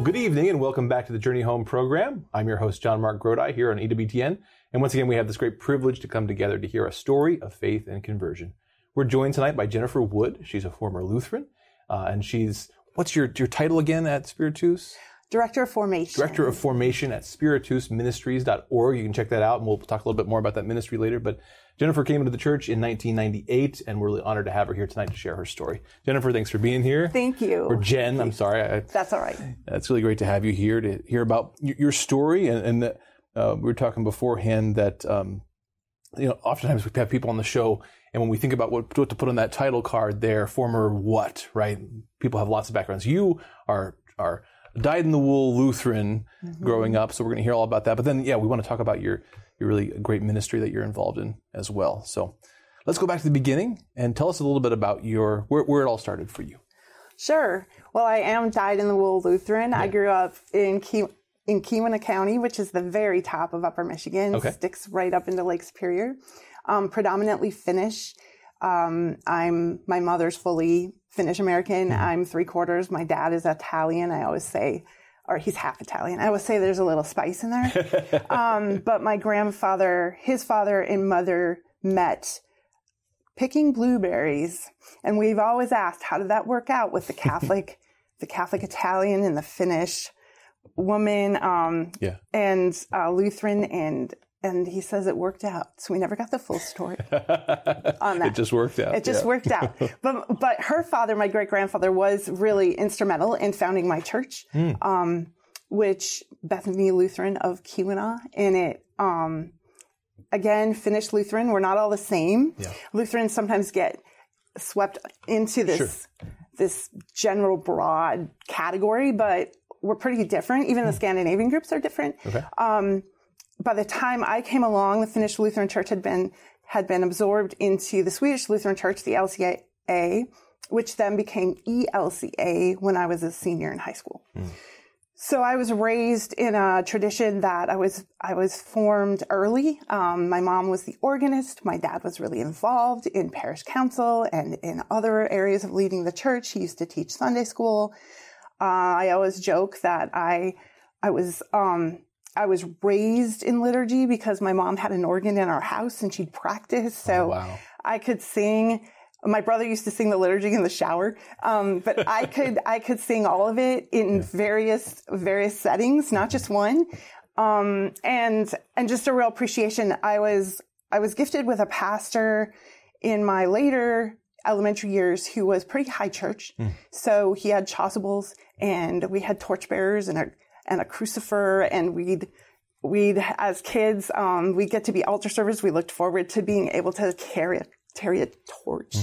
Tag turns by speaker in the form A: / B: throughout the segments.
A: Well, good evening and welcome back to the Journey Home program. I'm your host, John Mark Grodi, here on EWTN. And once again, we have this great privilege to come together to hear a story of faith and conversion. We're joined tonight by Jennifer Wood. She's a former Lutheran. And what's your title again at Spiritus?
B: Director of Formation.
A: Director of Formation at spiritusministries.org. You can check that out, and we'll talk a little bit more about that ministry later. But Jennifer came into the church in 1998, and we're really honored to have her here tonight to share her story. Jennifer, thanks for being here.
B: Thank you.
A: Or Jen, I'm sorry.
B: That's all right.
A: It's really great to have you here to hear about your story. And we were talking beforehand that, oftentimes we have people on the show, and when we think about what to put on that title card there, former what, right? People have lots of backgrounds. You are dyed-in-the-wool Lutheran growing up, so we're going to hear all about that. But then, we want to talk about your really great ministry that you're involved in as well. So let's go back to the beginning and tell us a little bit about where it all started for you.
B: Sure. Well, I am dyed-in-the-wool Lutheran. Yeah. I grew up in Keweenaw County, which is the very top of Upper Michigan. Okay. Sticks right up into Lake Superior. Predominantly Finnish. My mother's fully Finnish American. Mm-hmm. I'm 3/4. My dad is Italian. I always say, or he's half Italian. I always say there's a little spice in there. But my grandfather, his father and mother met picking blueberries. And we've always asked, how did that work out with the Catholic Italian and the Finnish woman, and Lutheran, and he says it worked out. So we never got the full story on that.
A: It just worked out.
B: It just worked out. But her father, my great-grandfather, was really instrumental in founding my church, which Bethany Lutheran of Keweenaw. And it, again, Finnish Lutheran, we're not all the same. Yeah. Lutherans sometimes get swept into this general broad category, but we're pretty different. Even the Scandinavian groups are different. Okay. By the time I came along, the Finnish Lutheran Church had been absorbed into the Swedish Lutheran Church, the LCA, which then became ELCA when I was a senior in high school. So I was raised in a tradition that I was formed early. My mom was the organist. My dad was really involved in parish council and in other areas of leading the church. He used to teach Sunday school. I always joke that I was raised in liturgy because my mom had an organ in our house and she'd practice. So I could sing. My brother used to sing the liturgy in the shower. But I could sing all of it in various settings, not just one. And just a real appreciation. I was gifted with a pastor in my later elementary years who was pretty high church. So he had chasubles and we had torchbearers and a crucifer, and we'd as kids, we'd get to be altar servers. We looked forward to being able to carry a torch,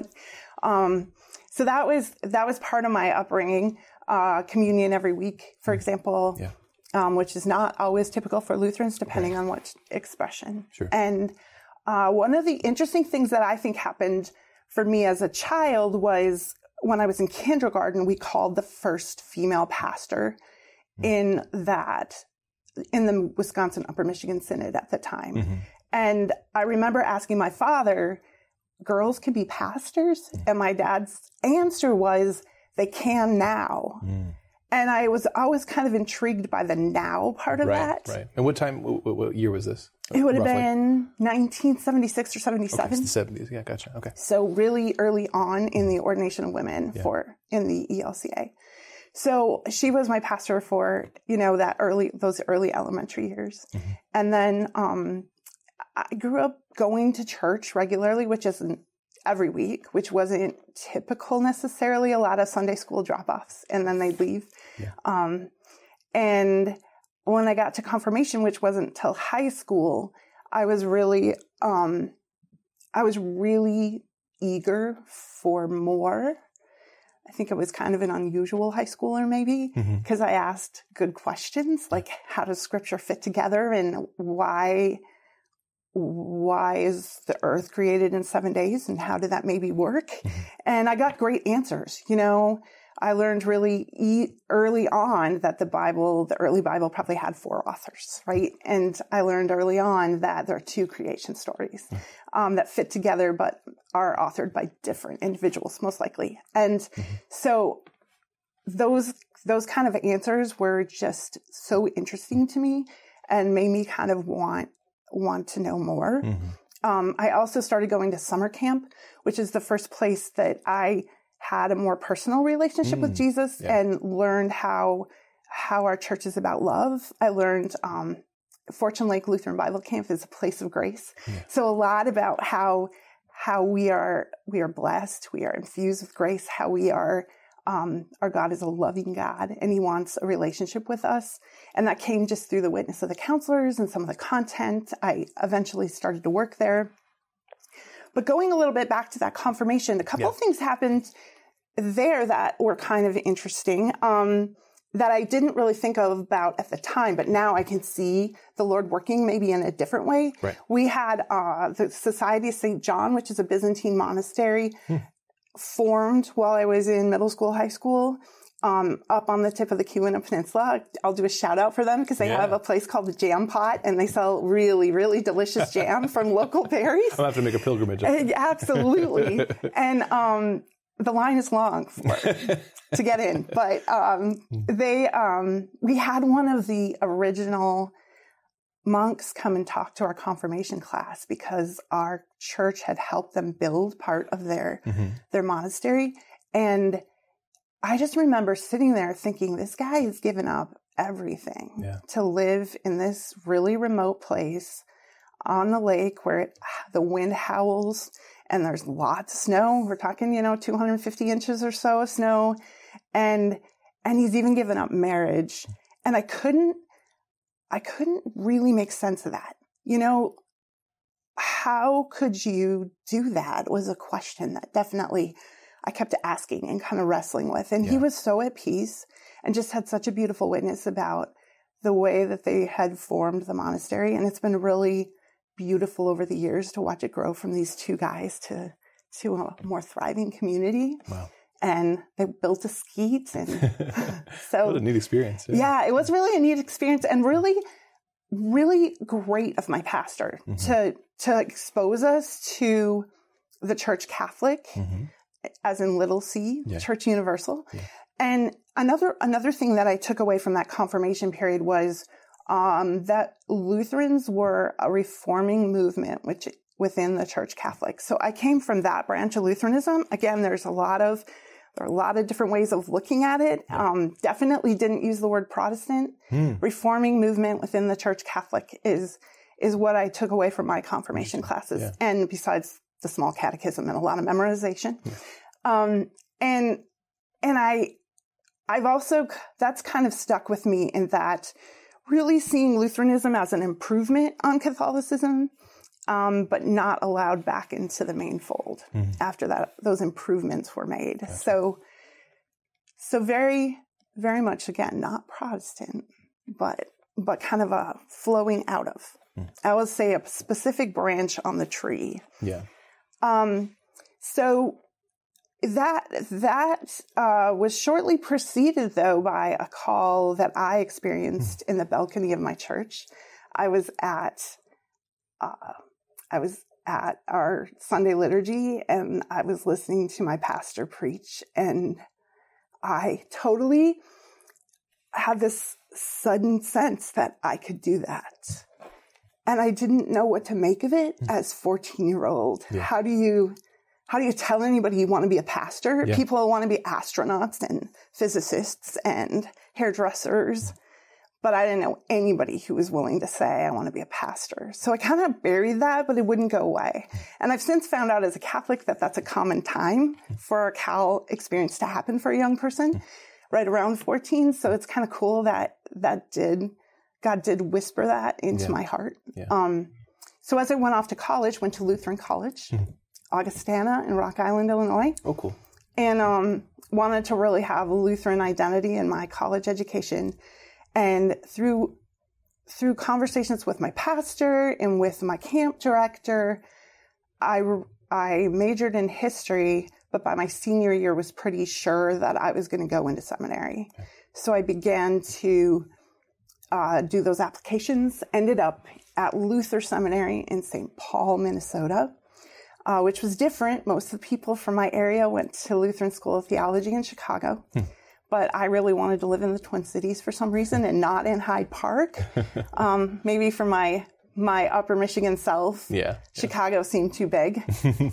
B: so that was part of my upbringing. Communion every week, for example, which is not always typical for Lutherans, depending on what expression. Sure. And one of the interesting things that I think happened for me as a child was when I was in kindergarten, we called the first female pastor in the Wisconsin Upper Michigan Synod at the time. Mm-hmm. And I remember asking my father, girls can be pastors? And my dad's answer was, they can now. And I was always kind of intrigued by the now part of that. Right.
A: And what year was this?
B: It would have been 1976 or 77.
A: Okay, it's the 70s. Yeah, gotcha. Okay.
B: So really early on in the ordination of women in the ELCA. So she was my pastor for, those early elementary years. Mm-hmm. And then I grew up going to church regularly, which isn't every week, which wasn't typical necessarily. A lot of Sunday school drop-offs, and then they'd leave. Yeah. And when I got to confirmation, which wasn't till high school, I was really eager for more. I think I was kind of an unusual high schooler maybe, because I asked good questions, like how does scripture fit together, and why is the earth created in 7 days, and how did that maybe work? And I got great answers. I learned really early on that the early Bible probably had 4 authors, right? And I learned early on that there are 2 creation stories that fit together, but are authored by different individuals, most likely. And so those kind of answers were just so interesting to me and made me kind of want to know more. I also started going to summer camp, which is the first place that I had a more personal relationship with Jesus and learned how our church is about love. I learned Fortune Lake Lutheran Bible Camp is a place of grace. So a lot about how we are blessed, we are infused with grace, how we are, our God is a loving God and he wants a relationship with us. And that came just through the witness of the counselors and some of the content. I eventually started to work there. But going a little bit back to that confirmation, a couple of things happened there that were kind of interesting. That I didn't really think about at the time, but now I can see the Lord working maybe in a different way.
A: Right.
B: We had the Society of St. John, which is a Byzantine monastery, formed while I was in middle school, high school, up on the tip of the Keweenaw Peninsula. I'll do a shout out for them because they have a place called the Jam Pot, and they sell really, really delicious jam from local berries.
A: I'll have to make a pilgrimage.
B: Absolutely. And the line is long to get in, but we had one of the original monks come and talk to our confirmation class because our church had helped them build part of their monastery. And I just remember sitting there thinking, this guy has given up everything to live in this really remote place on the lake where the wind howls and there's lots of snow. We're talking, 250 inches or so of snow. And he's even given up marriage. And I couldn't really make sense of that. How could you do that was a question that definitely I kept asking and kind of wrestling with. And he was so at peace and just had such a beautiful witness about the way that they had formed the monastery. And it's been really beautiful over the years to watch it grow from these two guys to a more thriving community. Wow. And they built a skeet. And so
A: what a neat experience.
B: Yeah, it was really a neat experience and really, really great of my pastor to expose us to the Church Catholic, as in little c, Church Universal. Yeah. And another thing that I took away from that confirmation period was that Lutherans were a reforming movement within the Church Catholic. So I came from that branch of Lutheranism. Again, there are a lot of different ways of looking at it. Definitely didn't use the word Protestant. Reforming movement within the Church Catholic is what I took away from my confirmation classes. Yeah. And besides the small catechism and a lot of memorization. Yeah. I've also, that's kind of stuck with me in that really seeing Lutheranism as an improvement on Catholicism, but not allowed back into the main fold after that, those improvements were made. Gotcha. So very, very much, again, not Protestant, but kind of a flowing out of, I would say, a specific branch on the tree. Yeah. So that was shortly preceded, though, by a call that I experienced in the balcony of my church. I was at our Sunday liturgy, and I was listening to my pastor preach, and I totally had this sudden sense that I could do that. And I didn't know what to make of it as 14-year-old. Yeah. How do you tell anybody you want to be a pastor? Yeah. People want to be astronauts and physicists and hairdressers. But I didn't know anybody who was willing to say, I want to be a pastor. So I kind of buried that, but it wouldn't go away. And I've since found out as a Catholic that that's a common time for a Cal experience to happen for a young person, right around 14. So it's kind of cool that God did whisper that into my heart. Yeah. So as I went off to college, went to Lutheran College, Augustana in Rock Island, Illinois. Oh, cool. And wanted to really have a Lutheran identity in my college education. And through conversations with my pastor and with my camp director, I majored in history, but by my senior year was pretty sure that I was going to go into seminary. Okay. So I began to do those applications, ended up at Luther Seminary in St. Paul, Minnesota, which was different. Most of the people from my area went to Lutheran School of Theology in Chicago. but I really wanted to live in the Twin Cities for some reason and not in Hyde Park. Maybe for my upper Michigan self, Chicago seemed too big.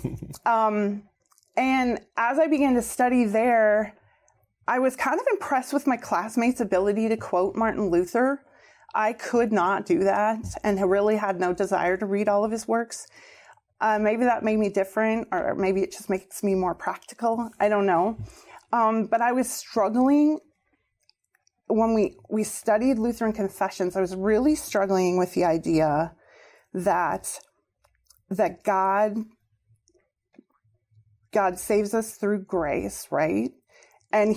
B: And as I began to study there, I was kind of impressed with my classmates' ability to quote Martin Luther. I could not do that and really had no desire to read all of his works. Maybe that made me different, or maybe it just makes me more practical. I don't know. But I was struggling when we studied Lutheran confessions. I was really struggling with the idea that God saves us through grace, right? And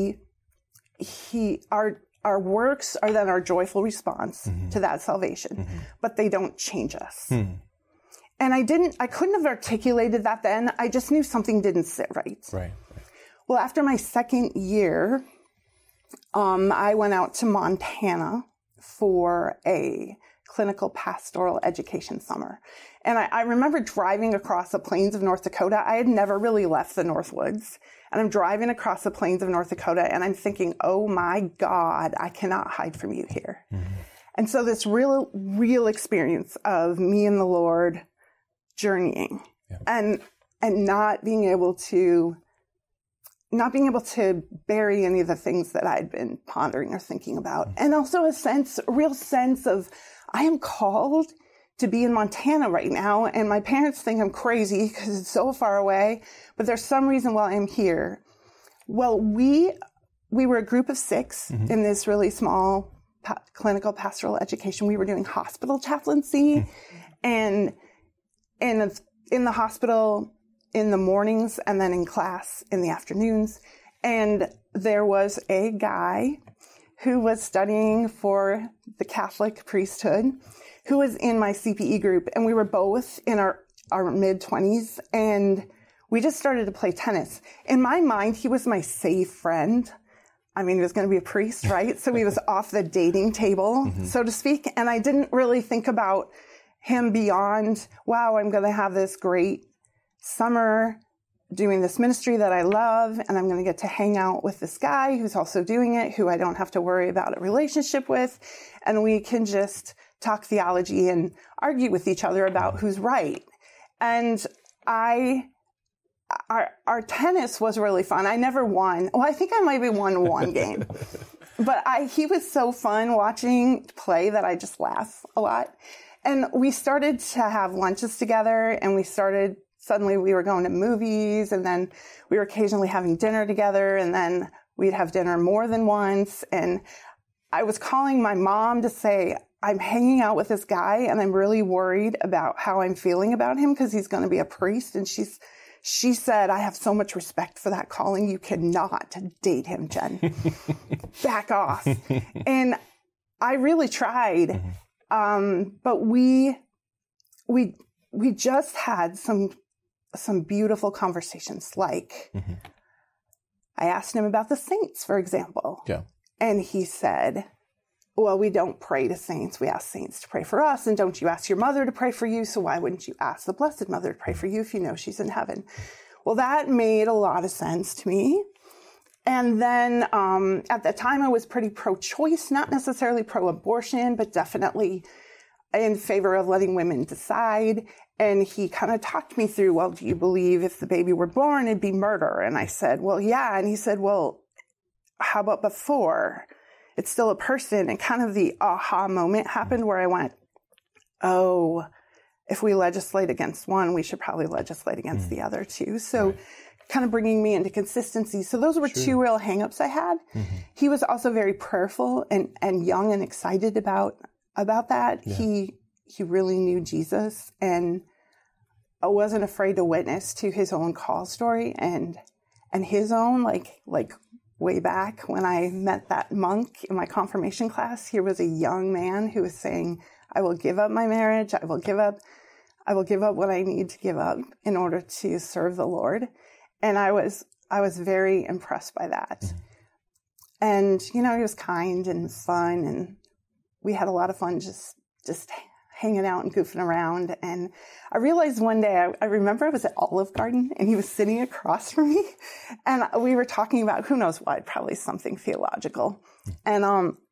B: our works are then our joyful response to that salvation, but they don't change us. And I couldn't have articulated that then. I just knew something didn't sit right.
A: Right.
B: Well, after my second year, I went out to Montana for a clinical pastoral education summer. And I remember driving across the plains of North Dakota. I had never really left the Northwoods. And I'm driving across the plains of North Dakota, and I'm thinking, oh my God, I cannot hide from you here. And so this real experience of me and the Lord journeying and not being able to bury any of the things that I'd been pondering or thinking about. And also a real sense of, I am called to be in Montana right now, and my parents think I'm crazy because it's so far away, but there's some reason why I'm here. Well, we were a group of 6 in this really small clinical pastoral education. We were doing hospital chaplaincy, and in the hospital in the mornings, and then in class in the afternoons. And there was a guy who was studying for the Catholic priesthood, who was in my CPE group, and we were both in our mid-20s, and we just started to play tennis. In my mind, he was my safe friend. I mean, he was going to be a priest, right? So he was off the dating table, so to speak, and I didn't really think about him beyond, wow, I'm going to have this great summer doing this ministry that I love, and I'm going to get to hang out with this guy who's also doing it, who I don't have to worry about a relationship with, and we can just talk theology and argue with each other about who's right. And our tennis was really fun. I never won. Well, I think I maybe won one game, but he was so fun watching play that I just laugh a lot. And we started to have lunches together, and suddenly we were going to movies, and then we were occasionally having dinner together, and then we'd have dinner more than once. And I was calling my mom to say, I'm hanging out with this guy, and I'm really worried about how I'm feeling about him because he's going to be a priest. And she said, I have so much respect for that calling. You cannot date him, Jen. Back off. And I really tried. But we just had some beautiful conversations. Like, I asked him about the saints, for example. Yeah. And he said, well, we don't pray to saints. We ask saints to pray for us. And don't you ask your mother to pray for you? So why wouldn't you ask the Blessed Mother to pray for you if you know she's in heaven? Well, that made a lot of sense to me. And then at the time, I was pretty pro-choice, not necessarily pro-abortion, but definitely in favor of letting women decide. And he kind of talked me through, well, do you believe if the baby were born, it'd be murder? And I said, well, yeah. And he said, well, how about before? It's still a person. And kind of the aha moment happened where I went, oh, if we legislate against one, we should probably legislate against the other too. So kind of bringing me into consistency. So those were two real hangups I had. He was also very prayerful and young and excited about that. Yeah. He really knew Jesus and wasn't afraid to witness to his own call story and his own, like way back when I met that monk in my confirmation class, here was a young man who was saying, I will give up my marriage. I will give up what I need to give up in order to serve the Lord. And I was very impressed by that. And, he was kind and fun, and we had a lot of fun just hanging out and goofing around. And I realized one day, I remember I was at Olive Garden and he was sitting across from me and we were talking about who knows what, probably something theological. And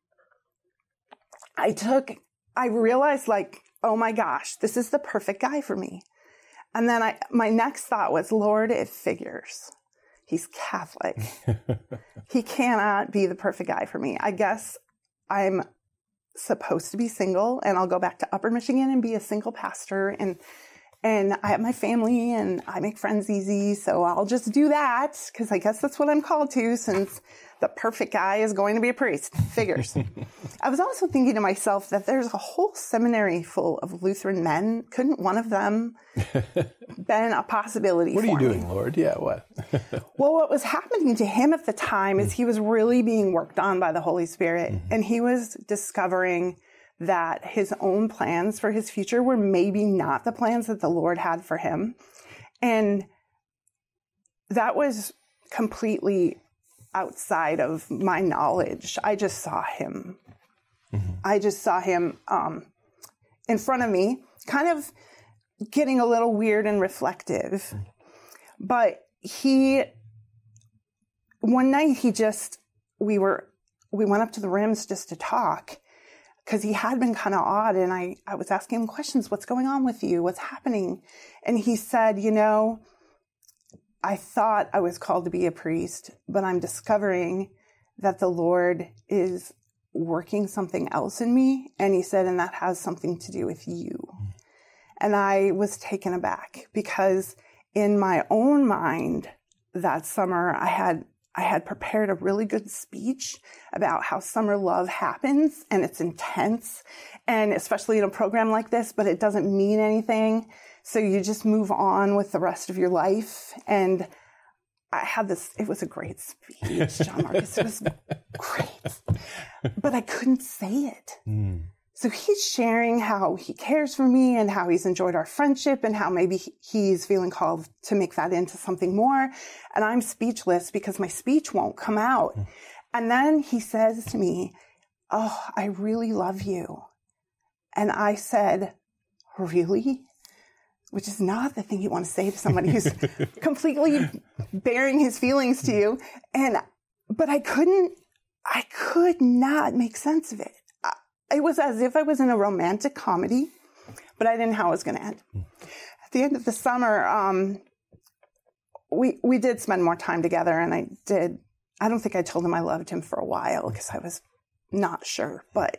B: I realized like, oh my gosh, this is the perfect guy for me. And then my next thought was, Lord, it figures. He's Catholic. He cannot be the perfect guy for me. I guess I'm supposed to be single and I'll go back to Upper Michigan and be a single pastor. And I have my family and I make friends easy. So I'll just do that because I guess that's what I'm called to since the perfect guy is going to be a priest. Figures. I was also thinking to myself that there's a whole seminary full of Lutheran men. Couldn't one of them been a possibility for me?
A: What are you doing, Lord? Yeah, what?
B: Well, what was happening to him at the time is he was really being worked on by the Holy Spirit. And he was discovering that his own plans for his future were maybe not the plans that the Lord had for him. And that was completely outside of my knowledge. I just saw him. I just saw him in front of me, kind of getting a little weird and reflective. But one night we went up to the Rims just to talk because he had been kind of odd. And I was asking him questions. What's going on with you? What's happening? And he said, I thought I was called to be a priest, but I'm discovering that the Lord is working something else in me. And he said, and that has something to do with you. And I was taken aback because in my own mind that summer, I had prepared a really good speech about how summer love happens and it's intense, and especially in a program like this, but it doesn't mean anything. So you just move on with the rest of your life. And I had it was a great speech, John Marcus. It was great. But I couldn't say it. So he's sharing how he cares for me and how he's enjoyed our friendship and how maybe he's feeling called to make that into something more. And I'm speechless because my speech won't come out. And then he says to me, oh, I really love you. And I said, really? Which is not the thing you want to say to somebody who's completely bearing his feelings to you. But I could not make sense of it. It was as if I was in a romantic comedy, but I didn't know how it was going to end. At the end of the summer, we did spend more time together, and I don't think I told him I loved him for a while because I was not sure, but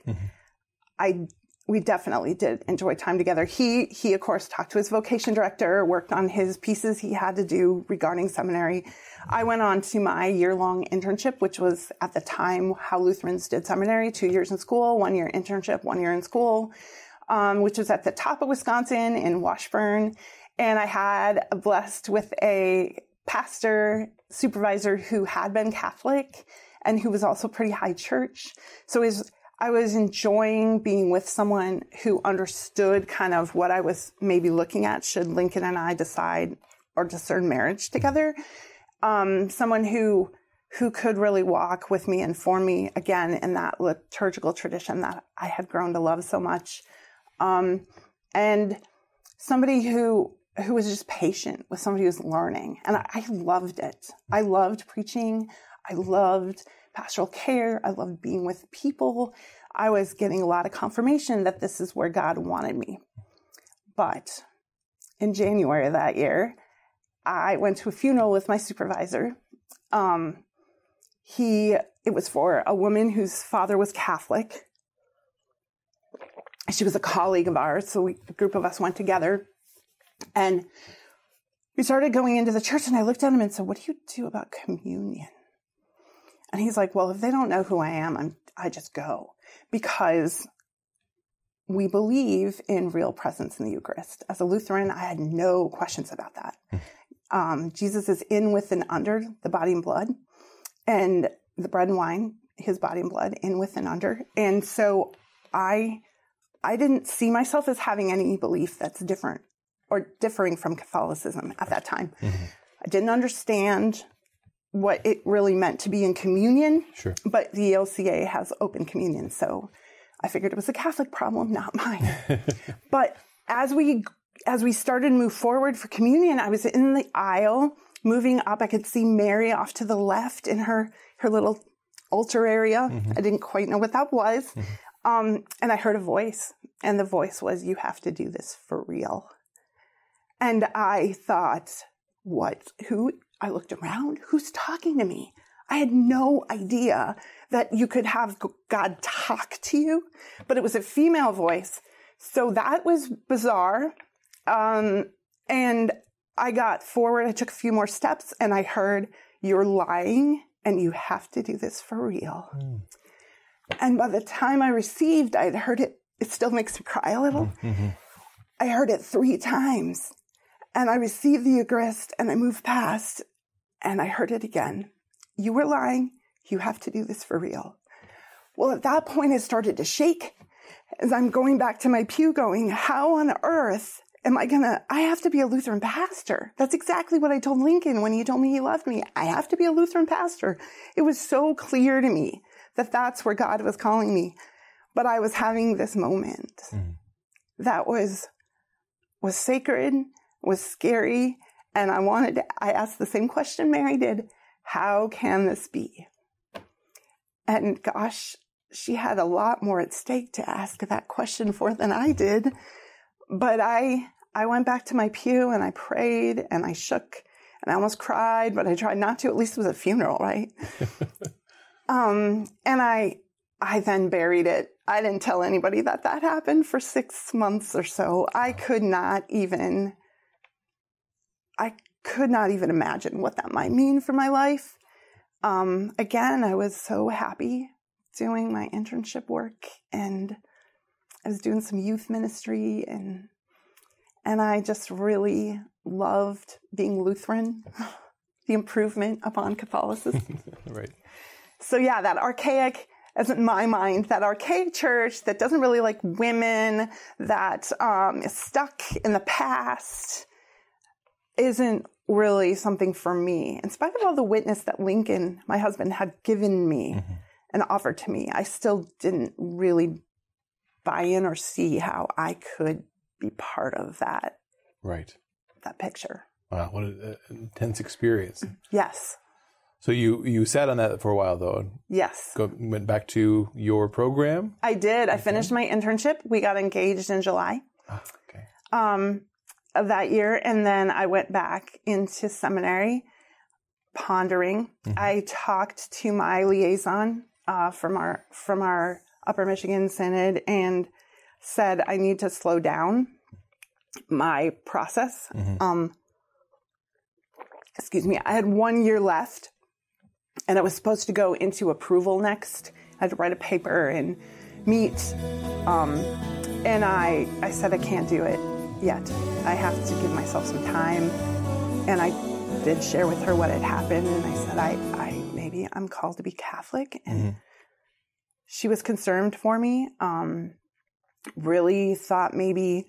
B: we definitely did enjoy time together. He, of course, talked to his vocation director, worked on his pieces he had to do regarding seminary. I went on to my year-long internship, which was at the time how Lutherans did seminary, 2 years in school, 1 year internship, 1 year in school, which was at the top of Wisconsin in Washburn. And I had blessed with a pastor supervisor who had been Catholic and who was also pretty high church. So I was enjoying being with someone who understood kind of what I was maybe looking at should Lincoln and I decide or discern marriage together. Someone who could really walk with me and form me again in that liturgical tradition that I had grown to love so much. And somebody who was just patient with somebody who was learning. And I loved it. I loved preaching. I loved pastoral care. I loved being with people. I was getting a lot of confirmation that this is where God wanted me. But in January of that year, I went to a funeral with my supervisor. It was for a woman whose father was Catholic. She was a colleague of ours, so a group of us went together. And we started going into the church, and I looked at him and said, what do you do about communion? And he's like, well, if they don't know who I am, I just go. Because we believe in real presence in the Eucharist. As a Lutheran, I had no questions about that. Jesus is in, with, and under the body and blood. And the bread and wine, his body and blood, in, with, and under. And so I didn't see myself as having any belief that's different or differing from Catholicism at that time. I didn't understand what it really meant to be in communion.
A: Sure.
B: But the ELCA has open communion, so I figured it was a Catholic problem, not mine. But as we started to move forward for communion, I was in the aisle, moving up. I could see Mary off to the left in her little altar area. Mm-hmm. I didn't quite know what that was. Mm-hmm. And I heard a voice, and the voice was, "You have to do this for real." And I thought, what? Who? I looked around. Who's talking to me? I had no idea that you could have God talk to you, but it was a female voice. So that was bizarre. And I got forward. I took a few more steps, and I heard, "You're lying, and you have to do this for real." Mm. And by the time I received, I'd heard it. It still makes me cry a little. Mm-hmm. I heard it 3 times. And I received the Eucharist, and I moved past, and I heard it again. "You were lying. You have to do this for real." Well, at that point, it started to shake as I'm going back to my pew going, how on earth am I I have to be a Lutheran pastor. That's exactly what I told Lincoln when he told me he loved me. I have to be a Lutheran pastor. It was so clear to me that that's where God was calling me. But I was having this moment that was sacred, was scary. And I asked the same question Mary did. How can this be? And gosh, she had a lot more at stake to ask that question for than I did. But I went back to my pew and I prayed and I shook and I almost cried, but I tried not to. At least it was a funeral, right? And I then buried it. I didn't tell anybody that happened for 6 months or so. I could not even imagine what that might mean for my life. Again, I was so happy doing my internship work, and I was doing some youth ministry, and I just really loved being Lutheran, the improvement upon Catholicism.
A: Right.
B: So yeah, that archaic, as in my mind, that archaic church that doesn't really like women, that is stuck in the past, isn't really something for me. In spite of all the witness that Lincoln, my husband, had given me and offered to me, I still didn't really buy in or see how I could be part of that.
A: Right.
B: That picture.
A: Wow, what an intense experience.
B: Yes.
A: So you sat on that for a while, though.
B: Yes.
A: Went back to your program?
B: I did. I finished my internship. We got engaged in July. Okay. Of that year, and then I went back into seminary, pondering. I talked to my liaison from our Upper Michigan Synod and said I need to slow down my process. Excuse me. I had 1 year left, and I was supposed to go into approval next. I had to write a paper and meet, and I said I can't do it yet. I have to give myself some time. And I did share with her what had happened. And I said, maybe I'm called to be Catholic. And she was concerned for me. Really thought maybe,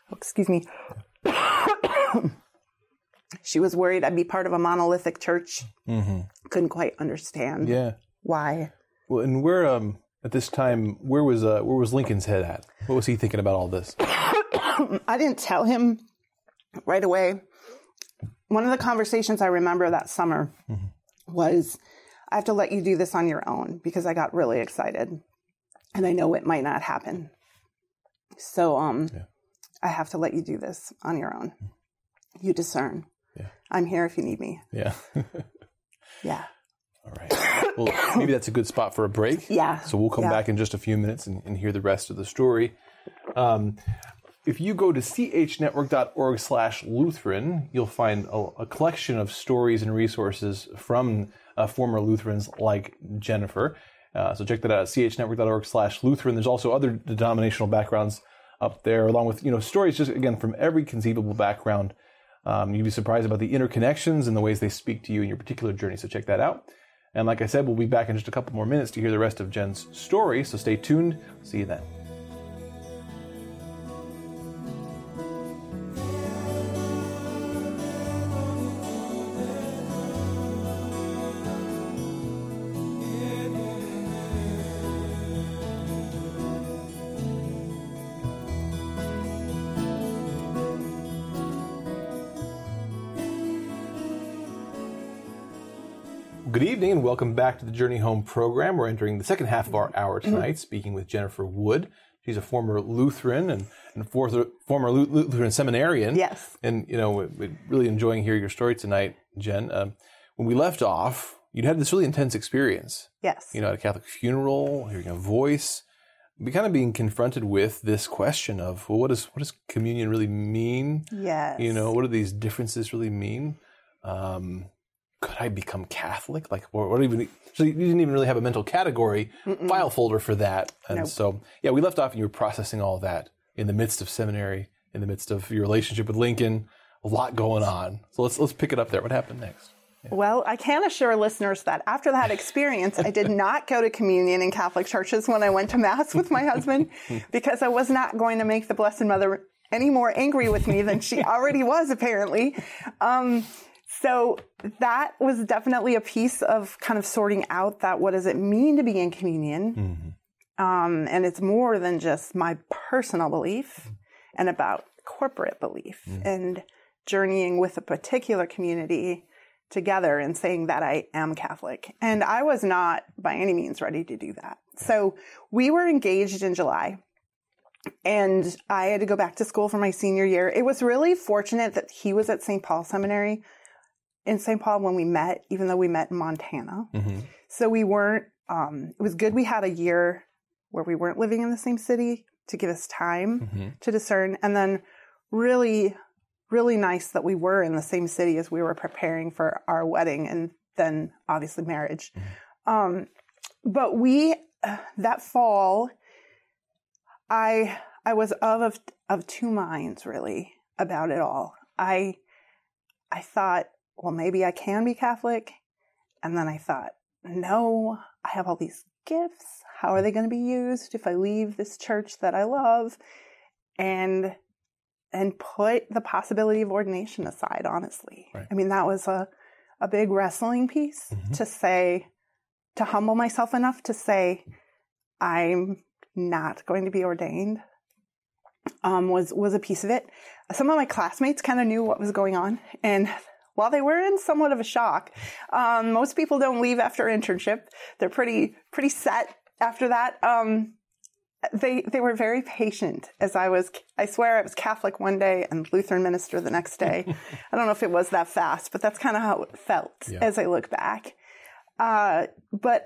B: she was worried I'd be part of a monolithic church. Couldn't quite understand why.
A: Well, and where, at this time, where was Lincoln's head at? What was he thinking about all this?
B: I didn't tell him right away. One of the conversations I remember that summer was, I have to let you do this on your own, because I got really excited and I know it might not happen. So I have to let you do this on your own. You discern. Yeah. I'm here if you need me. Yeah. Yeah.
A: All right. Well, maybe that's a good spot for a break.
B: Yeah.
A: So we'll come back in just a few minutes and hear the rest of the story. If you go to chnetwork.org/Lutheran, you'll find a collection of stories and resources from former Lutherans like Jennifer. So check that out at chnetwork.org/Lutheran. There's also other denominational backgrounds up there, along with stories just again from every conceivable background. You'd be surprised about the interconnections and the ways they speak to you in your particular journey. So check that out. And like I said, we'll be back in just a couple more minutes to hear the rest of Jen's story. So stay tuned. See you then. Good evening and welcome back to the Journey Home program. We're entering the second half of our hour tonight, speaking with Jennifer Wood. She's a former Lutheran and former Lutheran seminarian.
B: Yes.
A: And, we're really enjoying hearing your story tonight, Jen. When we left off, you'd had this really intense experience.
B: Yes.
A: At a Catholic funeral, hearing a voice, kind of being confronted with this question of, well, what does communion really mean?
B: Yes.
A: What do these differences really mean? Could I become Catholic? So you didn't even really have a mental category file folder for that. And so, we left off and you were processing all that in the midst of seminary, in the midst of your relationship with Lincoln, a lot going on. So let's pick it up there. What happened next? Yeah.
B: Well, I can assure listeners that after that experience, I did not go to communion in Catholic churches when I went to Mass with my husband, because I was not going to make the Blessed Mother any more angry with me than she already was, apparently. So that was definitely a piece of kind of sorting out that what does it mean to be in communion? Mm-hmm. And it's more than just my personal belief and about corporate belief and journeying with a particular community together and saying that I am Catholic. And I was not by any means ready to do that. So we were engaged in July. And I had to go back to school for my senior year. It was really fortunate that he was at St. Paul Seminary in St. Paul when we met, even though we met in Montana. Mm-hmm. So we weren't, it was good we had a year where we weren't living in the same city to give us time to discern. And then really, really nice that we were in the same city as we were preparing for our wedding and then obviously marriage. Mm-hmm. But that fall, I was of two minds really about it all. I thought, well, maybe I can be Catholic. And then I thought, no, I have all these gifts. How are they going to be used if I leave this church that I love? And put the possibility of ordination aside, honestly. Right. I mean, that was a big wrestling piece to humble myself enough to say, I'm not going to be ordained, was a piece of it. Some of my classmates kind of knew what was going on. And while they were in somewhat of a shock, most people don't leave after internship. They're pretty set after that. They were very patient as I swear I was Catholic one day and Lutheran minister the next day. I don't know if it was that fast, but that's kind of how it felt as I look back. But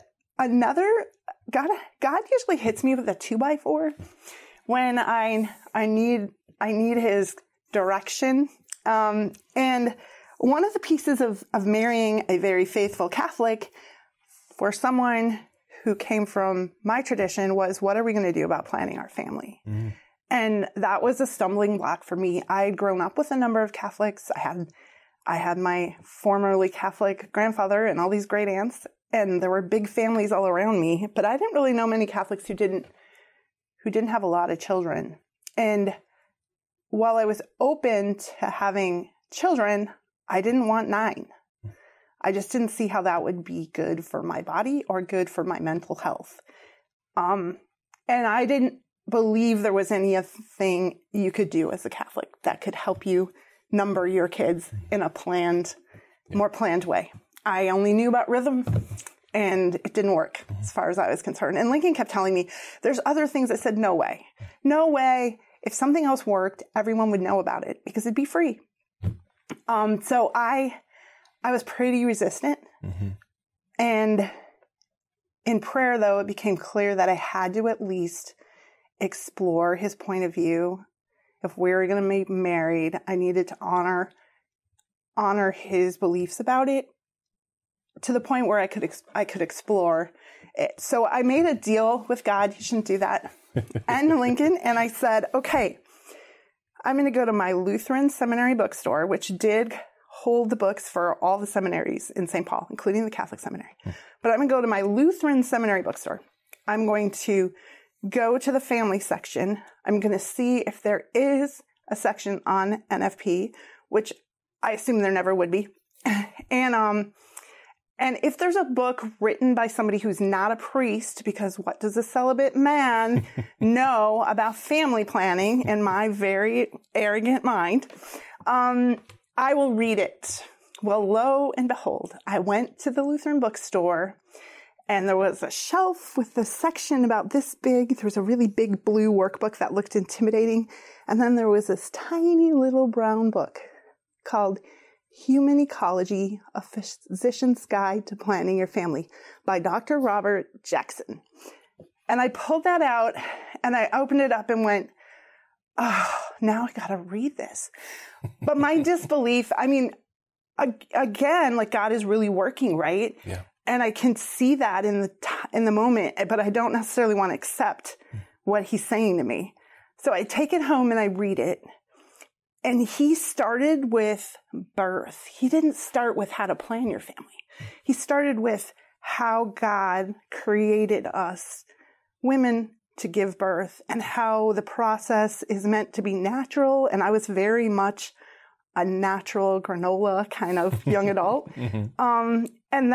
B: God usually hits me with a 2x4 when I need his direction. And one of the pieces of marrying a very faithful Catholic for someone who came from my tradition was, what are we going to do about planning our family? Mm. And that was a stumbling block for me. I'd grown up with a number of Catholics. I had my formerly Catholic grandfather and all these great aunts, and there were big families all around me, but I didn't really know many Catholics who didn't have a lot of children. And while I was open to having children, I didn't want 9. I just didn't see how that would be good for my body or good for my mental health. And I didn't believe there was anything you could do as a Catholic that could help you number your kids in a more planned way. I only knew about rhythm, and it didn't work as far as I was concerned. And Lincoln kept telling me, there's other things that said, no way. No way. If something else worked, everyone would know about it because it'd be free. So I was pretty resistant. Mm-hmm. And in prayer, though, it became clear that I had to at least explore his point of view. If we were going to be married, I needed to honor his beliefs about it to the point where I could explore it. So I made a deal with God. You shouldn't do that. And Lincoln. And I said, okay, I'm going to go to my Lutheran seminary bookstore, which did hold the books for all the seminaries in St. Paul, including the Catholic seminary. But I'm going to go to my Lutheran seminary bookstore. I'm going to go to the family section. I'm going to see if there is a section on NFP, which I assume there never would be. And if there's a book written by somebody who's not a priest, because what does a celibate man know about family planning in my very arrogant mind, I will read it. Well, lo and behold, I went to the Lutheran bookstore, and there was a shelf with a section about this big. There was a really big blue workbook that looked intimidating. And then there was this tiny little brown book called Human Ecology, A Physician's Guide to Planning Your Family by Dr. Robert Jackson. And I pulled that out and I opened it up and went, oh, now I got to read this. But my disbelief, I mean, again, like God is really working, right?
A: Yeah.
B: And I can see that in the moment, but I don't necessarily want to accept what he's saying to me. So I take it home and I read it. And he started with birth. He didn't start with how to plan your family. He started with how God created us women to give birth and how the process is meant to be natural. And I was very much a natural granola kind of young adult. And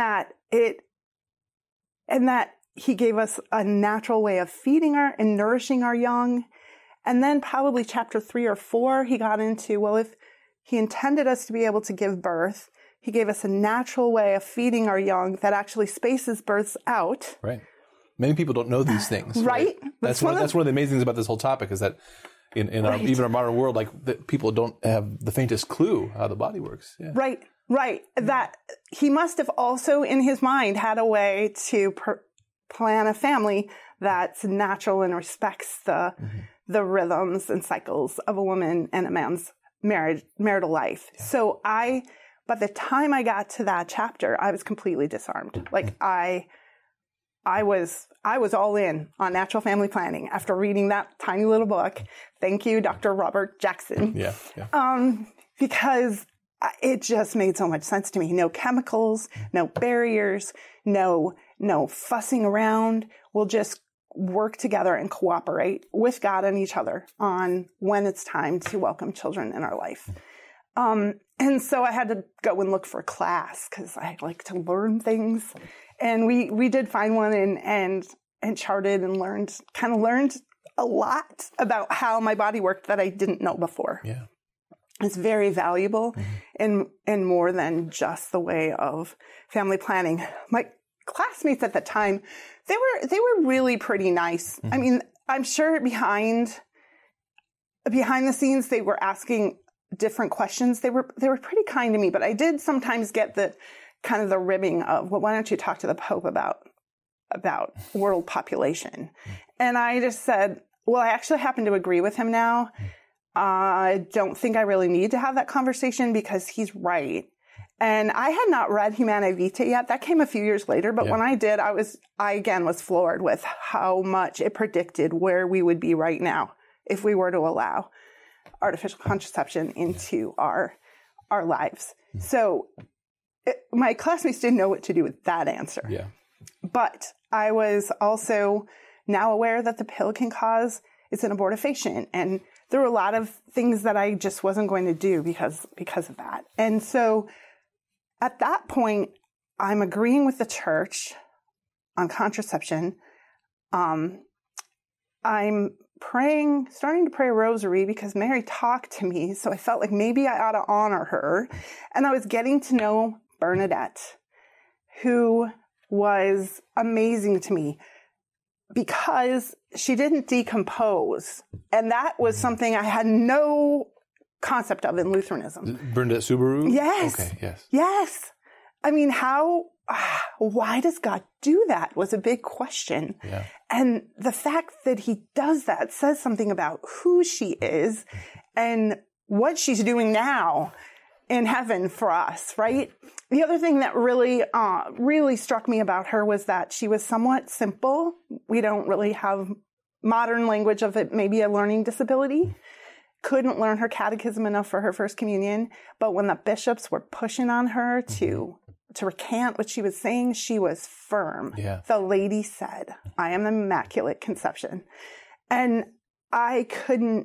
B: that he gave us a natural way of feeding and nourishing our young. And then probably chapter 3 or 4, he got into, well, if he intended us to be able to give birth, he gave us a natural way of feeding our young that actually spaces births out.
A: Right. Many people don't know these things.
B: Right.
A: That's one of the amazing things about this whole topic is that in even our modern world, like people don't have the faintest clue how the body works. Yeah.
B: Right. That he must have also in his mind had a way to plan a family that's natural and respects the rhythms and cycles of a woman and a man's marital life. Yeah. So by the time I got to that chapter, I was completely disarmed. Like I was all in on natural family planning after reading that tiny little book. Thank you, Dr. Robert Jackson.
A: Yeah.
B: Because it just made so much sense to me. No chemicals, no barriers, no fussing around. We'll just work together and cooperate with God and each other on when it's time to welcome children in our life. And so I had to go and look for a class because I like to learn things. And we did find one and charted and learned a lot about how my body worked that I didn't know before.
A: Yeah.
B: It's very valuable in more than just the way of family planning. My classmates at the time, they were really pretty nice. I mean, I'm sure behind the scenes they were asking different questions. They were pretty kind to me, but I did sometimes get the kind of the ribbing of, well, why don't you talk to the Pope about world population? And I just said, well, I actually happen to agree with him now. I don't think I really need to have that conversation because he's right. And I had not read Humanae Vitae yet. That came a few years later. But when I did, I again was floored with how much it predicted where we would be right now if we were to allow artificial contraception into our lives. So my classmates didn't know what to do with that answer.
A: Yeah.
B: But I was also now aware that the pill can cause it's an abortifacient. And there were a lot of things that I just wasn't going to do because of that. And so at that point, I'm agreeing with the church on contraception. I'm starting to pray a rosary because Mary talked to me. So I felt like maybe I ought to honor her. And I was getting to know Bernadette, who was amazing to me because she didn't decompose. And that was something I had no concept of in Lutheranism.
A: Bernadette Subaru?
B: Yes.
A: Okay, yes.
B: Yes. I mean, why does God do that was a big question.
A: Yeah.
B: And the fact that he does that says something about who she is and what she's doing now in heaven for us, right? The other thing that really struck me about her was that she was somewhat simple. We don't really have modern language of it, maybe a learning disability. Couldn't learn her catechism enough for her first communion. But when the bishops were pushing on her to recant what she was saying, she was firm.
A: Yeah.
B: The lady said, I am the Immaculate Conception. And I couldn't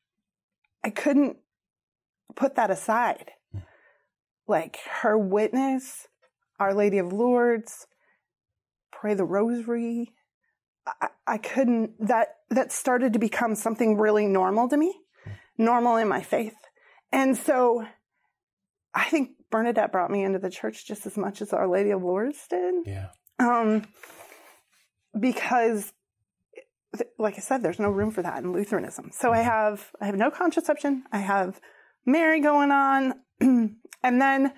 B: put that aside. Like her witness, Our Lady of Lourdes, pray the rosary. I couldn't, that started to become something really normal to me, normal in my faith. And so I think Bernadette brought me into the church just as much as Our Lady of Lourdes did.
A: Yeah.
B: Because, like I said, there's no room for that in Lutheranism. So I have no contraception. I have Mary going on. And then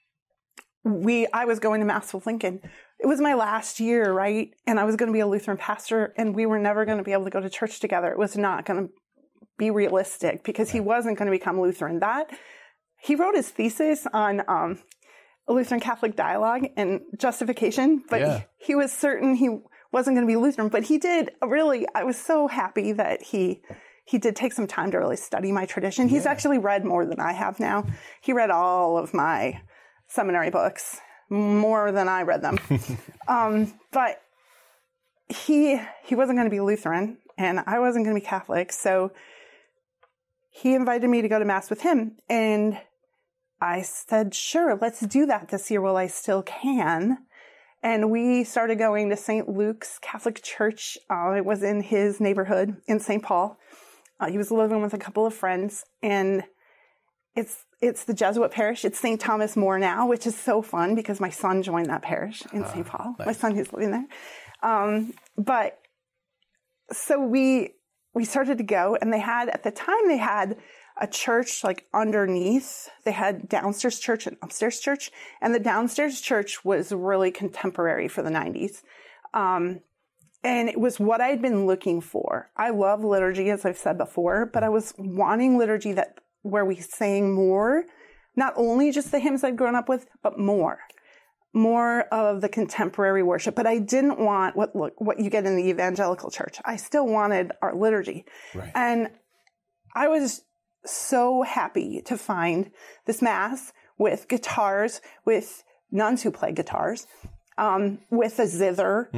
B: I was going to Mass with Lincoln. It was my last year, right? And I was going to be a Lutheran pastor, and we were never going to be able to go to church together. It was not going to be realistic because he wasn't going to become Lutheran. He wrote his thesis on a Lutheran Catholic dialogue and justification, but he was certain he wasn't going to be Lutheran. But he did really, I was so happy that he did take some time to really study my tradition. He's actually read more than I have now. He read all of my seminary books, more than I read them. But he wasn't going to be Lutheran, and I wasn't going to be Catholic. So he invited me to go to Mass with him. And I said, sure, let's do that this year while I still can. And we started going to St. Luke's Catholic Church. It was in his neighborhood in St. Paul. He was living with a couple of friends, and it's the Jesuit parish. It's St. Thomas More now, which is so fun because my son joined that parish in St. Paul. Nice. My son who's living there. But so we started to go, and at the time they had a church like underneath. They had downstairs church and upstairs church, and the downstairs church was really contemporary for the 90s. And it was what I'd been looking for. I love liturgy, as I've said before, but I was wanting liturgy where we sang more, not only just the hymns I'd grown up with, but more of the contemporary worship. But I didn't want what you get in the evangelical church. I still wanted our liturgy. Right. And I was so happy to find this Mass with guitars, with nuns who play guitars, with a zither,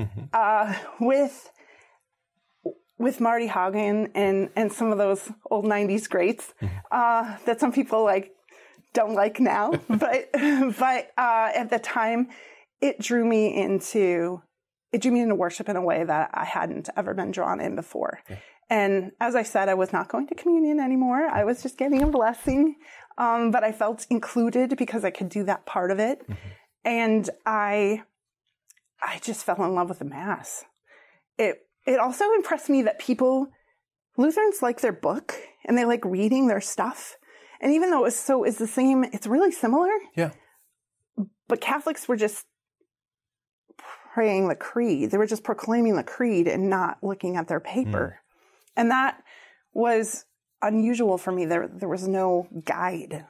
B: with Marty Haugen and some of those old 90s greats that some people don't like now. But at the time, it drew me into worship in a way that I hadn't ever been drawn in before. Yeah. And as I said, I was not going to communion anymore. I was just getting a blessing. But I felt included because I could do that part of it. And I just fell in love with the Mass. It also impressed me that Lutherans like their book and they like reading their stuff. And even though it's the same, it's really similar. Yeah. But Catholics were just praying the creed. They were just proclaiming the creed and not looking at their paper. And that was unusual for me. There was no guide,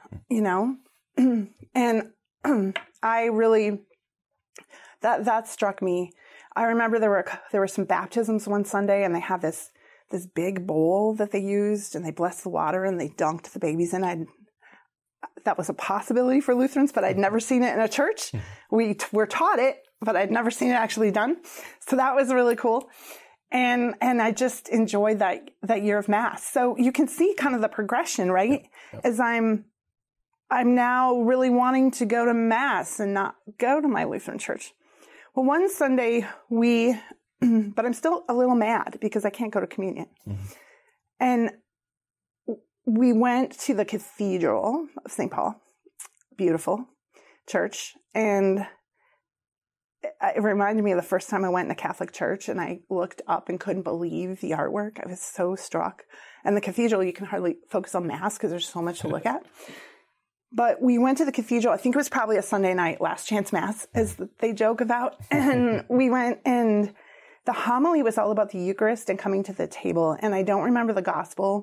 B: and I really, that struck me. I remember there were some baptisms one Sunday, and they had this big bowl that they used, and they blessed the water and they dunked the babies in. That was a possibility for Lutherans, but I'd never seen it in a church. We were taught it, but I'd never seen it actually done. So that was really cool. And I just enjoyed that year of Mass. So you can see kind of the progression, right? Yep. As I'm now really wanting to go to Mass and not go to my Lutheran church. Well, one Sunday but I'm still a little mad because I can't go to communion. And we went to the Cathedral of St. Paul, beautiful church. And it reminded me of the first time I went in a Catholic church, and I looked up and couldn't believe the artwork. I was so struck. And the cathedral, you can hardly focus on Mass because there's so much to look at. But we went to the cathedral. I think it was probably a Sunday night, last chance Mass, as they joke about. And we went, and the homily was all about the Eucharist and coming to the table. And I don't remember the gospel.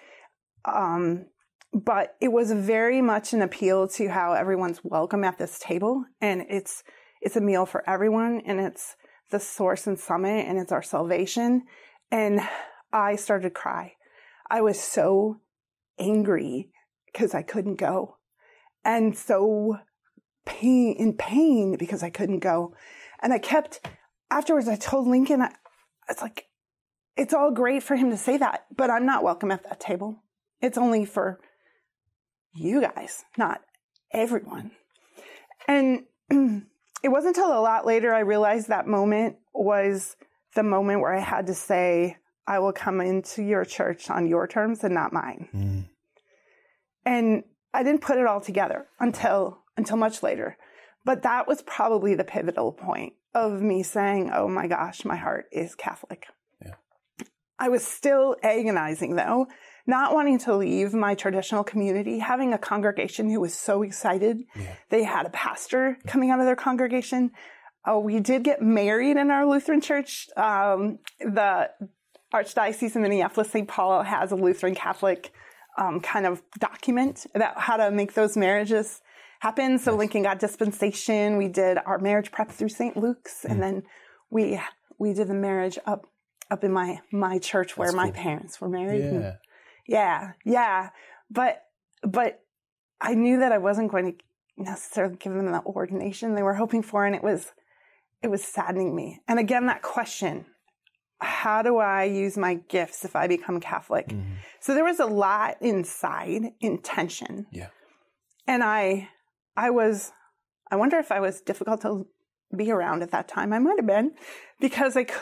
B: But it was very much an appeal to how everyone's welcome at this table. And it's a meal for everyone, and it's the source and summit, and it's our salvation. And I started to cry. I was so angry because I couldn't go, and so in pain because I couldn't go. And afterwards I told Lincoln, it's like, it's all great for him to say that, but I'm not welcome at that table. It's only for you guys, not everyone. And it wasn't until a lot later I realized that moment was the moment where I had to say, I will come into your church on your terms and not mine. And I didn't put it all together until until much later. But that was probably the pivotal point of me saying, oh my gosh, my heart is Catholic.
A: Yeah.
B: I was still agonizing though, not wanting to leave my traditional community, having a congregation who was so excited.
A: Yeah.
B: They had a pastor coming out of their congregation. We did get married in our Lutheran church. The Archdiocese of Minneapolis-St. Paul has a Lutheran Catholic kind of document about how to make those marriages happen. So Lincoln got dispensation. We did our marriage prep through St. Luke's, and then we did the marriage up in my church where my parents were married. Yeah. But I knew that I wasn't going to necessarily give them the ordination they were hoping for, and it was saddening me. And again, that question, how do I use my gifts if I become Catholic? Mm-hmm. So there was a lot inside in tension.
A: Yeah.
B: And I wonder if I was difficult to be around at that time. I might have been, because I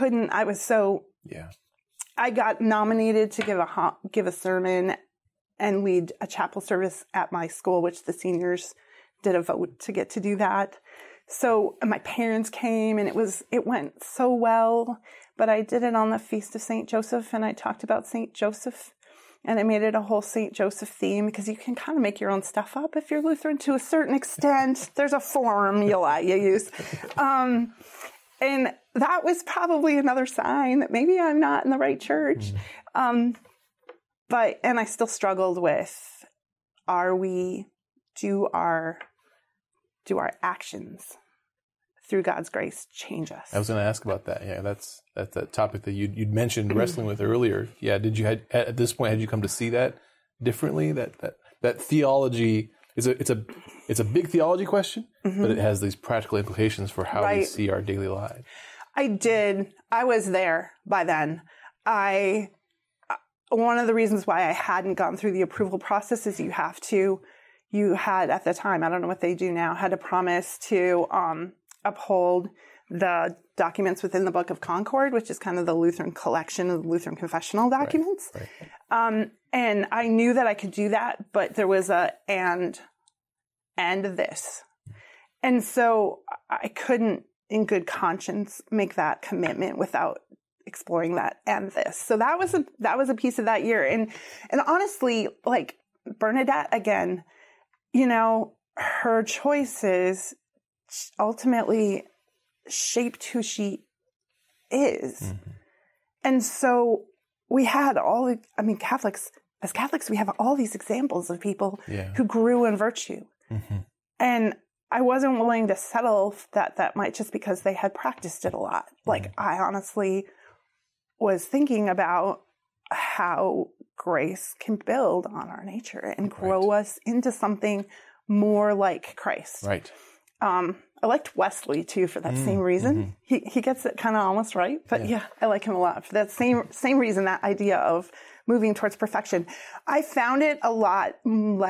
B: got nominated to give a sermon and lead a chapel service at my school, which the seniors did a vote to get to do that. So my parents came, and it went so well, but I did it on the Feast of St. Joseph, and I talked about St. Joseph, and I made it a whole St. Joseph theme, because you can kind of make your own stuff up if you're Lutheran to a certain extent. There's a formula you use. And that was probably another sign that maybe I'm not in the right church. And I still struggled with, do our actions through God's grace change us?
A: I was going to ask about that. Yeah, that's that topic that you'd mentioned wrestling with earlier. Yeah, at this point, had you come to see that differently? That theology it's a big theology question, but it has these practical implications for how we see our daily lives.
B: I did. I was there by then. One of the reasons why I hadn't gone through the approval process is you had at the time, I don't know what they do now, had to promise to uphold the documents within the Book of Concord, which is kind of the Lutheran collection of the Lutheran confessional documents. Right. And I knew that I could do that, but there was and this. And so I couldn't, in good conscience, make that commitment without exploring that and this. So that was a piece of that year. And honestly, like Bernadette, again, her choices ultimately shaped who she is. Mm-hmm. And so we had as Catholics, we have all these examples of people who grew in virtue. Mm-hmm. And I wasn't willing to settle that might just because they had practiced it a lot. Mm-hmm. Like, I honestly was thinking about how grace can build on our nature and grow us into something more like Christ.
A: Right.
B: I liked Wesley too for that same reason. Mm-hmm. He gets it kind of almost right, but yeah, I like him a lot for that same reason. That idea of moving towards perfection. I found it a lot more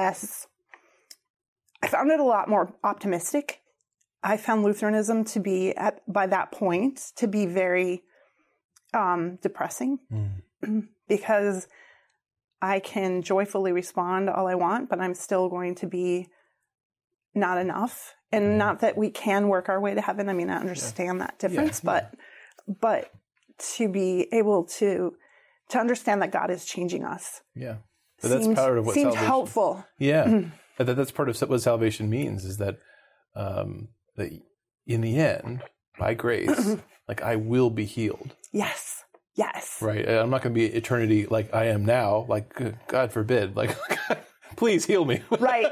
B: optimistic. I found Lutheranism to be by that point to be very depressing, because I can joyfully respond all I want, but I'm still going to be not enough. And not that we can work our way to heaven. I mean, I understand that difference, but to be able to understand that God is changing us.
A: Yeah. But that's part of what
B: seems
A: salvation,
B: helpful.
A: Yeah. That's part of what salvation means, is that that in the end, by grace, like, I will be healed.
B: Yes.
A: Right. I'm not going to be eternity like I am now. Like, God forbid. Like, please heal me.
B: Right.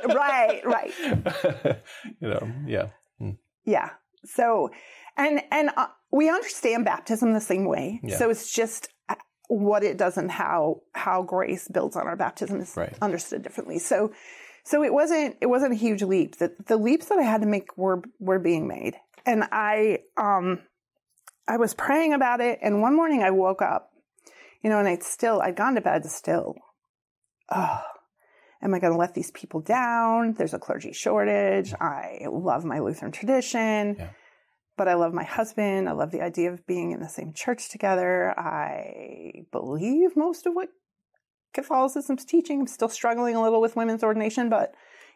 A: Yeah.
B: Yeah. So, and we understand baptism the same way. Yeah. So it's just what it does and how grace builds on our baptism is understood differently. So it wasn't a huge leap. The leaps that I had to make were being made. And I was praying about it, and one morning I woke up, and I'd gone to bed still. Oh, am I going to let these people down? There's a clergy shortage. I love my Lutheran tradition, but I love my husband. I love the idea of being in the same church together. I believe most of what Catholicism's teaching. I'm still struggling a little with women's ordination, but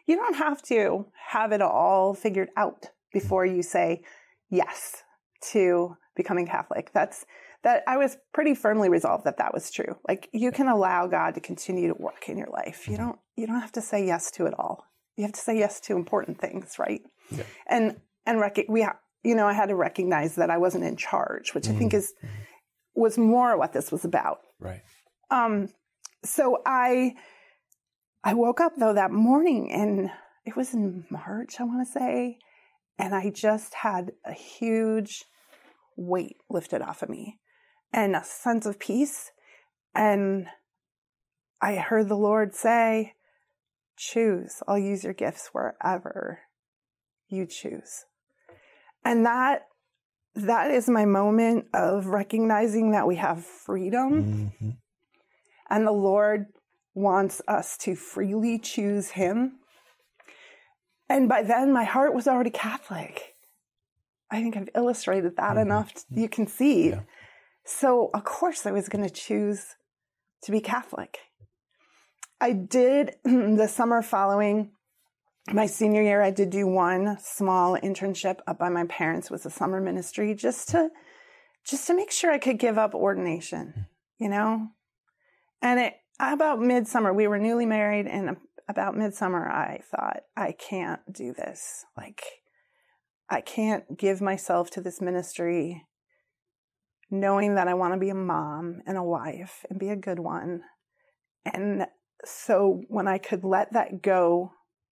B: you don't have to have it all figured out before you say yes to becoming Catholic. That I was pretty firmly resolved that was true. Like, you can allow God to continue to work in your life. You don't have to say yes to it all. You have to say yes to important things, right? Yeah. And I had to recognize that I wasn't in charge, which I think was more what this was about.
A: Right.
B: So I woke up though that morning, and it was in March, I want to say, and I just had a huge weight lifted off of me and a sense of peace. And I heard the Lord say, choose. I'll use your gifts wherever you choose. And that is my moment of recognizing that we have freedom. Mm-hmm. And the Lord wants us to freely choose him. And by then, my heart was already Catholic. I think I've illustrated that enough. You can see. Yeah. So, of course, I was going to choose to be Catholic. I did, the summer following my senior year, I did do one small internship up by my parents with a summer ministry just to make sure I could give up ordination, And about midsummer, we were newly married, and about midsummer, I thought, I can't do this. Like, I can't give myself to this ministry knowing that I want to be a mom and a wife and be a good one. And so when I could let that go,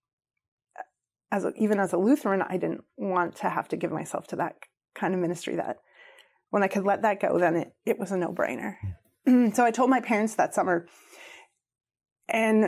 B: even as a Lutheran, I didn't want to have to give myself to that kind of ministry. That when I could let that go, then it was a no-brainer. So I told my parents that summer, and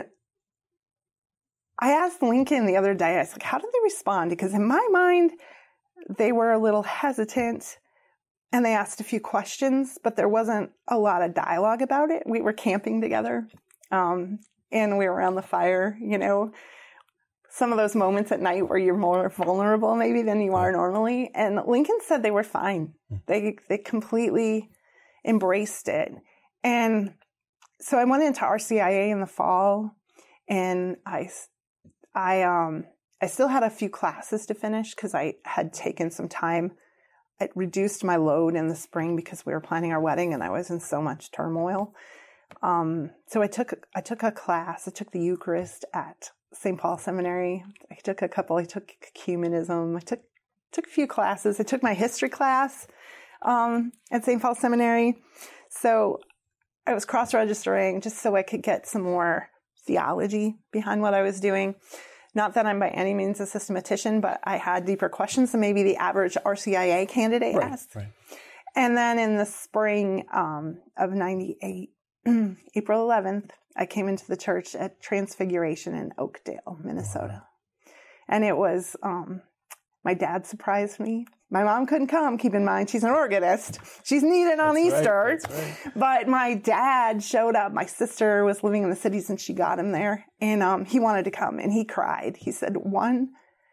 B: I asked Lincoln the other day, I was like, how did they respond? Because in my mind, they were a little hesitant, and they asked a few questions, but there wasn't a lot of dialogue about it. We were camping together, and we were around the fire, some of those moments at night where you're more vulnerable maybe than you are normally. And Lincoln said they were fine. They completely embraced it. And so I went into RCIA in the fall, and I still had a few classes to finish because I had taken some time. It reduced my load in the spring because we were planning our wedding and I was in so much turmoil. So I took a class. I took the Eucharist at St. Paul Seminary. I took ecumenism. I took a few classes. I took my history class at St. Paul Seminary. So I was cross-registering just so I could get some more theology behind what I was doing. Not that I'm by any means a systematician, but I had deeper questions than maybe the average RCIA candidate asked. Right. And then in the spring of 98, April 11th, I came into the church at Transfiguration in Oakdale, Minnesota. And it was, my dad surprised me. My mom couldn't come, keep in mind, she's an organist. She's needed on Easter. Right. But my dad showed up. My sister was living in the cities and she got him there. And he wanted to come and he cried. He said, one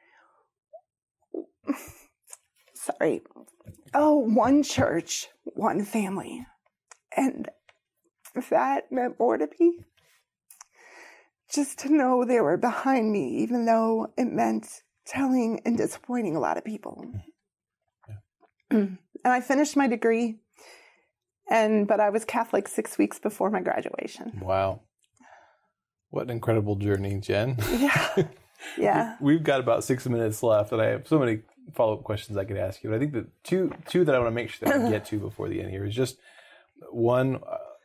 B: church, one family. And that meant more to me. Just to know they were behind me, even though it meant telling and disappointing a lot of people. Yeah. And I finished my degree, but I was Catholic 6 weeks before my graduation.
A: Wow. What an incredible journey, Jen.
B: Yeah. Yeah.
A: We've got about 6 minutes left, and I have so many follow-up questions I could ask you. But I think the two that I want to make sure that we get to before the end here is just one,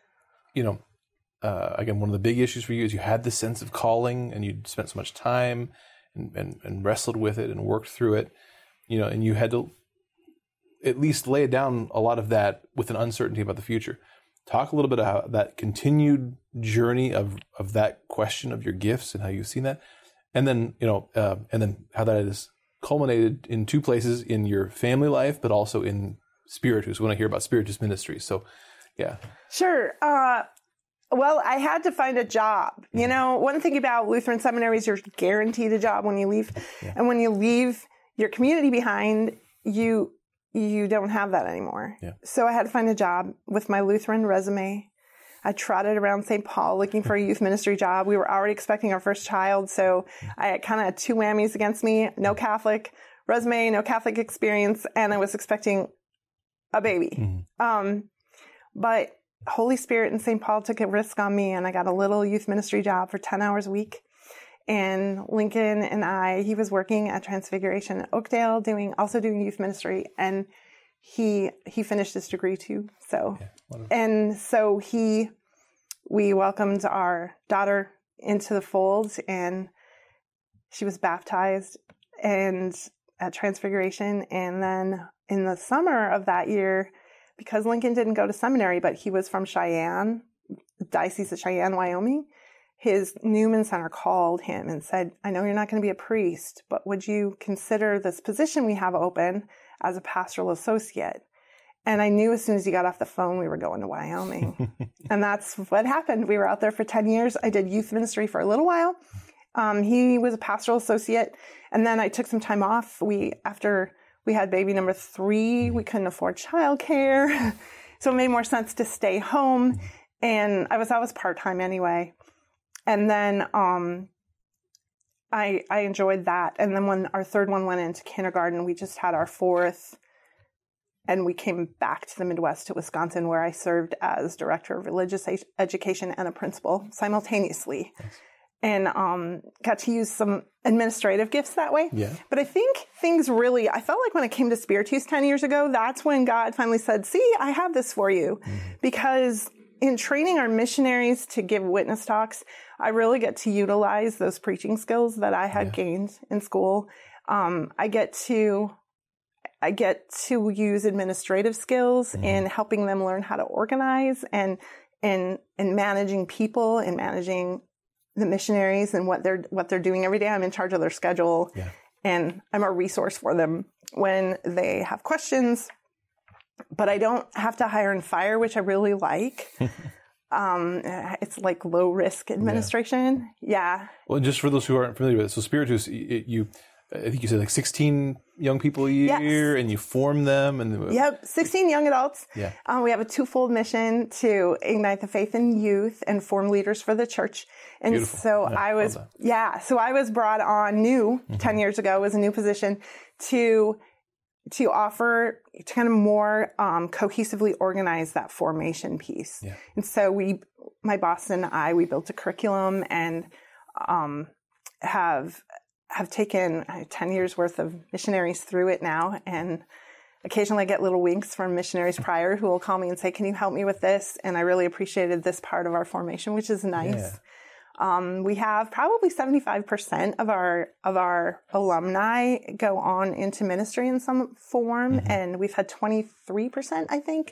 A: again, one of the big issues for you is you had this sense of calling and you'd spent so much time and wrestled with it and worked through it, and you had to at least lay down a lot of that with an uncertainty about the future. Talk a little bit about that continued journey of that question of your gifts and how you've seen that. And then, and then how that is culminated in two places in your family life, but also in Spiritus. We want to hear about Spiritus ministry. So, yeah.
B: Sure. Well, I had to find a job. One thing about Lutheran seminaries, you're guaranteed a job when you leave. Yeah. And when you leave your community behind, you don't have that anymore. Yeah. So I had to find a job with my Lutheran resume. I trotted around St. Paul looking for a youth ministry job. We were already expecting our first child, so I kind of had two whammies against me. No Catholic resume, no Catholic experience, and I was expecting a baby. But Holy Spirit and St. Paul took a risk on me, and I got a little youth ministry job for 10 hours a week. And Lincoln and he was working at Transfiguration in Oakdale, also doing youth ministry, and he finished his degree too. So, we welcomed our daughter into the fold, and she was baptized and at Transfiguration. And then in the summer of that year, because Lincoln didn't go to seminary, but he was from Cheyenne, Diocese of Cheyenne, Wyoming, his Newman Center called him and said, I know you're not going to be a priest, but would you consider this position we have open as a pastoral associate? And I knew as soon as he got off the phone, we were going to Wyoming. And that's what happened. We were out there for 10 years. I did youth ministry for a little while. He was a pastoral associate. And then I took some time off. After we had baby number 3, we couldn't afford childcare. So it made more sense to stay home. And I was part-time anyway. And then I enjoyed that. And then when our third one went into kindergarten, we just had our 4th. And we came back to the Midwest to Wisconsin, where I served as director of religious education and a principal simultaneously. Nice. And got to use some administrative gifts that way. Yeah. But I think I felt like when it came to Spiritus 10 years ago, that's when God finally said, see, I have this for you. Because in training our missionaries to give witness talks, I really get to utilize those preaching skills that I had gained in school. I get to use administrative skills in helping them learn how to organize and managing people and managing the missionaries and what they're doing every day. I'm in charge of their schedule, and I'm a resource for them when they have questions. But I don't have to hire and fire, which I really like. It's like low risk administration. Yeah.
A: Well, just for those who aren't familiar with it, so Spiritus, I think you said like 16 young people a year, and you form them. Yep,
B: 16 young adults. Yeah. We have a twofold mission to ignite the faith in youth and form leaders for the church. And beautiful. So I was brought on 10 years ago, was a new position to offer, to kind of more cohesively organize that formation piece. Yeah. And so my boss and we built a curriculum and have taken 10 years worth of missionaries through it now. And occasionally I get little winks from missionaries prior who will call me and say, can you help me with this? And I really appreciated this part of our formation, which is nice. Yeah. We have probably 75% of our alumni go on into ministry in some form. And we've had 23%, I think,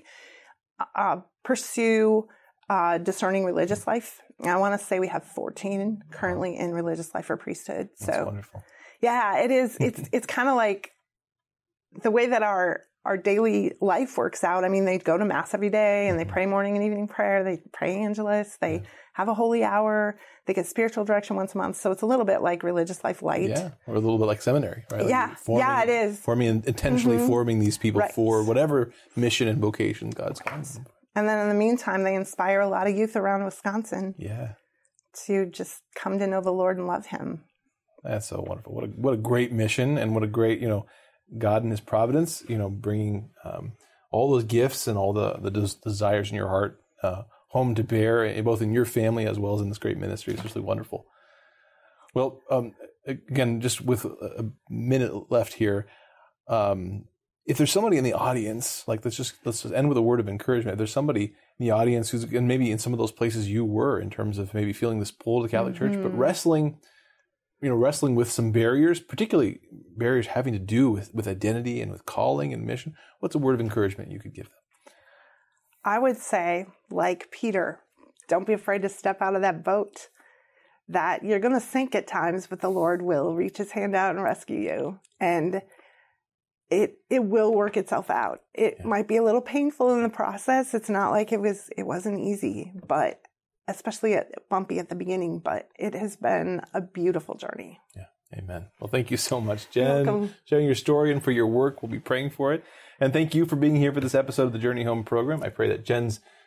B: pursue discerning religious life. I want to say we have 14 currently in religious life or priesthood. That's wonderful. Yeah, it is. It's kind of like the way that our daily life works out. I mean, they go to mass every day and they pray morning and evening prayer. They pray Angelus. They have a holy hour. They get spiritual direction once a month. So it's a little bit like religious life light. Yeah, or a little bit like seminary, right? Like it is. Intentionally forming these people for whatever mission and vocation God's calling them. And then in the meantime, they inspire a lot of youth around Wisconsin to just come to know the Lord and love Him. That's so wonderful. What a great mission, and what a great, God in His providence, bringing all those gifts and all the desires in your heart home to bear, both in your family as well as in this great ministry. It's really wonderful. Well, again, just with a minute left here, if there's somebody in the audience, like let's just end with a word of encouragement. If there's somebody in the audience who's, and maybe in some of those places you were, in terms of maybe feeling this pull to the Catholic Church, but wrestling with some barriers, particularly barriers having to do with identity and with calling and mission, what's a word of encouragement you could give them? I would say, like Peter, don't be afraid to step out of that boat. That you're going to sink at times, but the Lord will reach His hand out and rescue you. And it will work itself out. It might be a little painful in the process. It's not like it wasn't easy, but especially bumpy at the beginning, but it has been a beautiful journey. Yeah. Amen. Well, thank you so much, Jen, sharing your story and for your work. We'll be praying for it. And thank you for being here for this episode of the Journey Home program. I pray that Jen's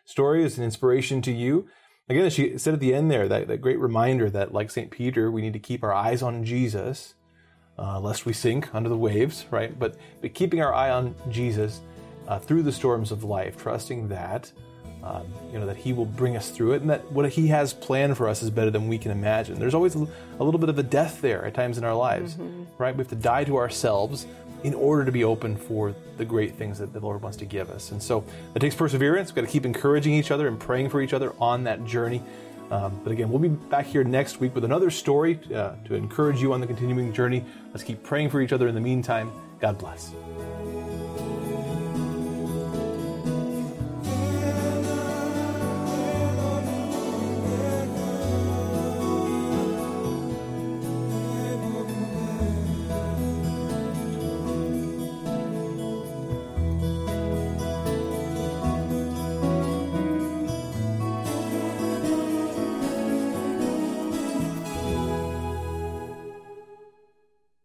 A: story is an inspiration to you. Again, as she said at the end there, that great reminder that, like St. Peter, we need to keep our eyes on Jesus, lest we sink under the waves, right? But keeping our eye on Jesus through the storms of life, trusting that, that He will bring us through it, and that what He has planned for us is better than we can imagine. There's always a little bit of a death there at times in our lives, right? We have to die to ourselves in order to be open for the great things that the Lord wants to give us. And so it takes perseverance. We've got to keep encouraging each other and praying for each other on that journey. But again, we'll be back here next week with another story to encourage you on the continuing journey. Let's keep praying for each other in the meantime. God bless.